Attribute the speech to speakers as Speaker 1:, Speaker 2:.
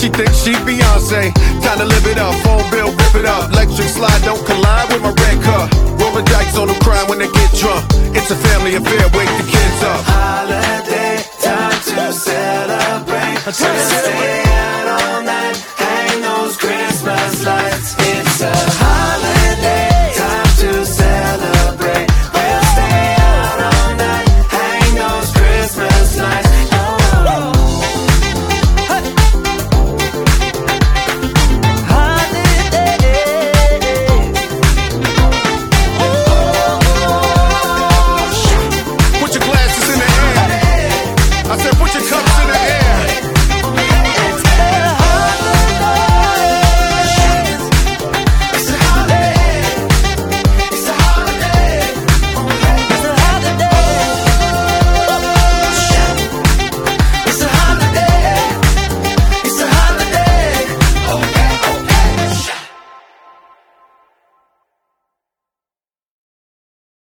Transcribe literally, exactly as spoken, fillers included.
Speaker 1: she thinks she Beyonce. Time to live it up, phone bill, rip it up. Electric slide, don't collide with my red car. Roll the dice on them crying when they get drunk. It's a family affair, wake the kids up.
Speaker 2: Holiday, time to celebrate. Time to celebrate.